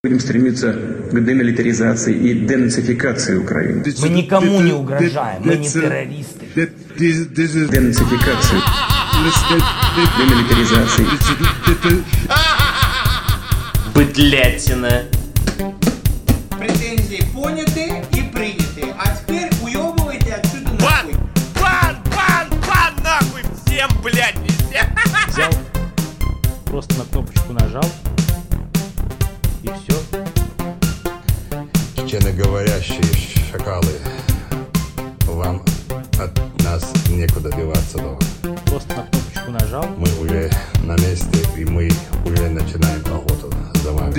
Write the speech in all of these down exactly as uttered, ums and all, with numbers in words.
Будем стремиться к демилитаризации и денацификации Украины. Мы никому не угрожаем, мы не террористы. Денацификации, демилитаризации. Быдлятина. Претензии поняты и приняты. А теперь уебывайте отсюда нахуй. Бан, бан, бан, нахуй всем, блядь, везде. Взял, просто на кнопочку нажал, и все. Чеченоговорящие шакалы, вам от нас некуда деваться, но Просто на кнопочку нажал. мы уже на месте, и мы уже начинаем охоту за вами.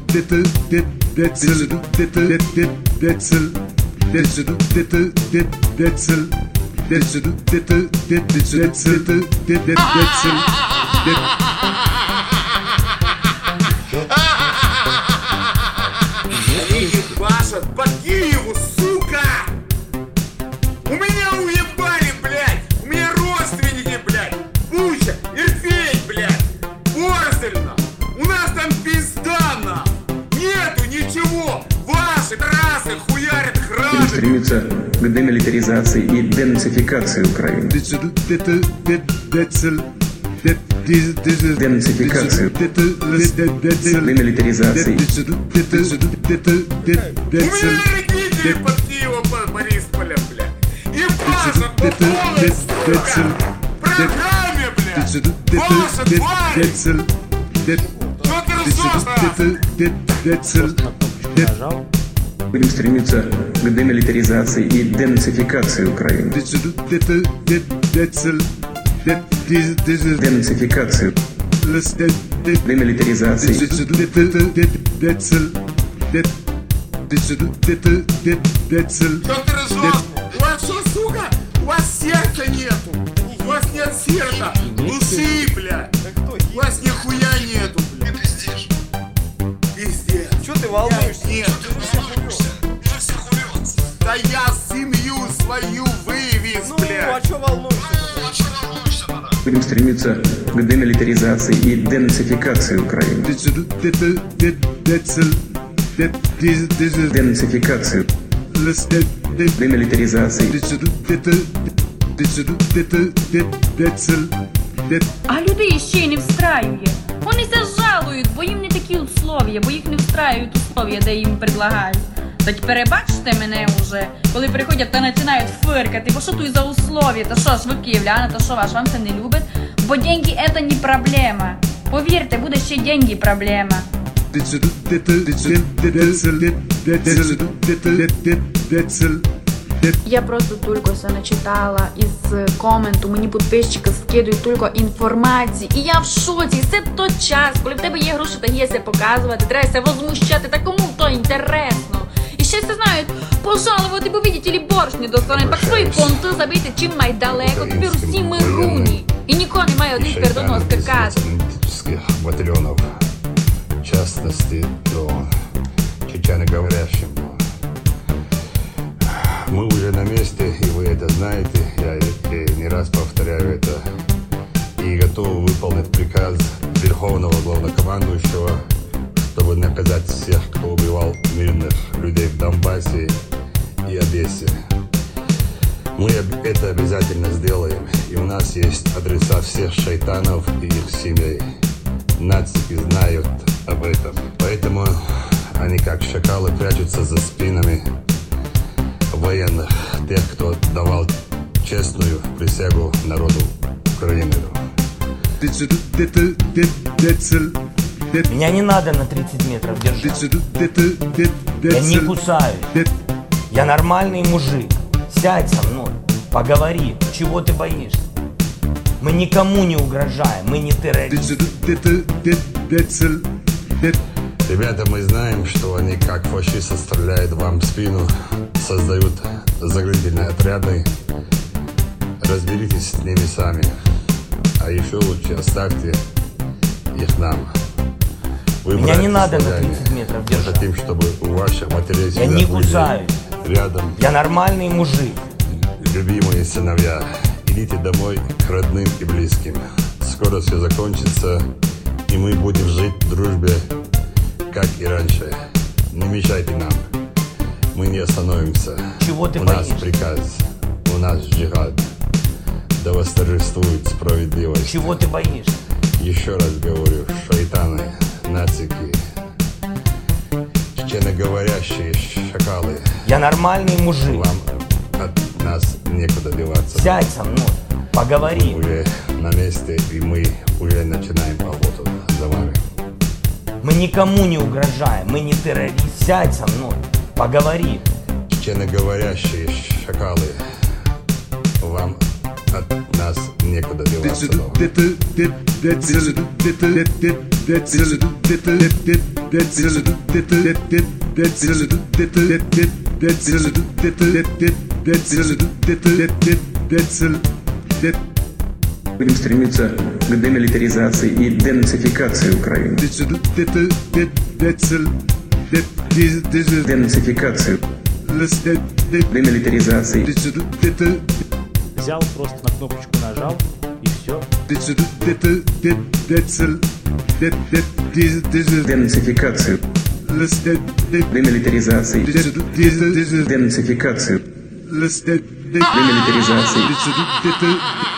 Они ебашат по Киеву, сука! У меня уебали, блядь! У меня родственники, блядь! Буча, Ирпень, блядь! Борзельно! У нас там пизда, нахуй! Нету ничего! Ваши трассы хуярят Будем храмы! стремиться к демилитаризации и денацификации Украины. Денацификации, демилитаризации. У меня родители под Киевом, под Борисполем, блядь! Ебашат по полной, сука! Программе, блядь! Ваша тварь! Что ты ржёшь, Просто на кнопочку нажал. Будем стремиться к демилитаризации и денацификации Украины. Денацификации, демилитаризации. Что ты ржёшь? У вас что, сука? У вас сердца нету! У вас нет сердца! Души, блядь! У вас нихуя нету, блядь! Пиздец! Чё ты волнуешься? Нет! Да я семью свою вывез, Ну, а блядь! чё волнуешься? Будем стремиться к демилитаризации и денацификации Украины. Денацификации, демилитаризации. А людей ще й не встраює. Вони се жалують, бо їм не такі условия, бо їх не встраюють условия, де їм предлагають. Тож перебачте мене уже, коли приходять та починають фиркати, бо що тут за условия, та що ж ви київляни, та що ваш, вам це не любить? Бо деньги це не проблема. Повірте, буде ще деньги проблема. Я просто только все начитала із коменту, мені підписчики скидують тільки інформації. І я в шоці, це той час, коли в тебе є гроші, та є все показувати, треба все возмущати, та кому то інтересно. І ще все знають, пожалувати, бо видите ли, борщ не достануть, так свої понти забийте чим майдалеко, тепер усі ми руні. І нікого немає один пердонос какати. Батальонов, в частности, до чеченоговорящим. Мы уже на месте, и вы это знаете, я и не раз повторяю это, и готовы выполнить приказ Верховного Главнокомандующего, чтобы наказать всех, кто убивал мирных людей в Донбассе и Одессе. Мы это обязательно сделаем, и у нас есть адреса всех шайтанов и их семей. Нацики знают об этом, поэтому они как шакалы прячутся за спинами военных, тех, кто давал честную присягу народу Украины. Меня не надо на тридцать метров держать. Я не кусаюсь. Я нормальный мужик. Сядь со мной, поговори. Чего ты боишься? Мы никому не угрожаем, мы не террористы. Ребята, мы знаем, что они как фашисты стреляют вам в спину, создают заградительные отряды. Разберитесь с ними сами. А еще лучше оставьте их нам. Вы, Меня не надо на славяне, тридцать метров мы держать. хотим, чтобы у ваших матерей Я всегда не были кусаюсь. рядом Я нормальный мужик. любимые сыновья. Идите домой к родным и близким. Скоро все закончится, и мы будем жить в дружбе, как и раньше. Не мешайте нам. Мы не остановимся. Чего ты У боишься? нас приказ, у нас джихад. Да восторжествует справедливость. Чего ты боишься? Еще раз говорю, шайтаны, нацики, чеченоговорящие шакалы. Я нормальный мужик. Вам от нас некуда деваться. Сядь со мной, поговорим. Уже на месте, и мы уже начинаем охоту за вами. Мы никому не угрожаем, мы не террористы. Сядь со мной, поговорим. Чеченоговорящие шакалы. Вам от нас некуда деваться. Будем стремиться к демилитаризации и денацификации Украины. Денацификацию. Демилитаризации. Взял, просто на кнопочку нажал, и все. Денацификацию. Демилитаризации. Денацификацию. Демилитаризации.